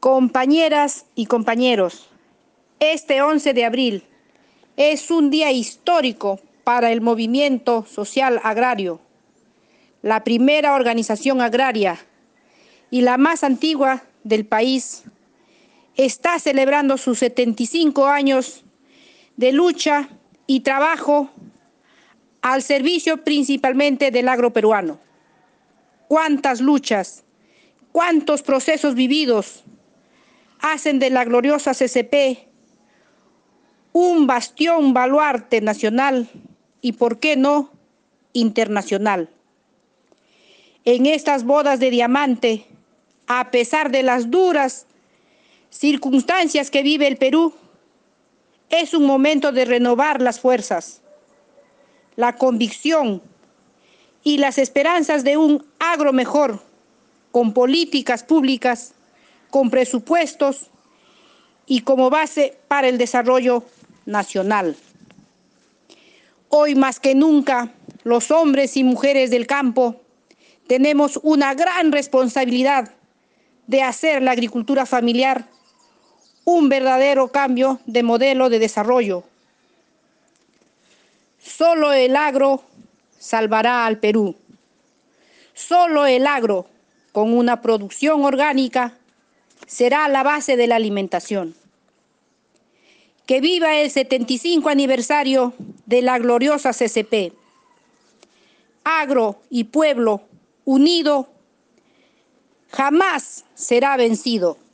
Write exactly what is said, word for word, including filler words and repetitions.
Compañeras y compañeros, este once de abril es un día histórico para el movimiento social agrario, la primera organización agraria y la más antigua del país. Está celebrando sus setenta y cinco años de lucha y trabajo al servicio principalmente del agro peruano. Cuántas luchas, cuántos procesos vividos hacen de la gloriosa C C P un bastión baluarte nacional y, por qué no, internacional. En estas bodas de diamante, a pesar de las duras circunstancias que vive el Perú, es un momento de renovar las fuerzas, la convicción y las esperanzas de un agro mejor, con políticas públicas, con presupuestos y como base para el desarrollo nacional. Hoy más que nunca, los hombres y mujeres del campo tenemos una gran responsabilidad de hacer la agricultura familiar un verdadero cambio de modelo de desarrollo. Solo el agro salvará al Perú. Solo el agro, con una producción orgánica, será la base de la alimentación. Que viva el setenta y cinco aniversario de la gloriosa C C P. Agro y pueblo unido jamás será vencido.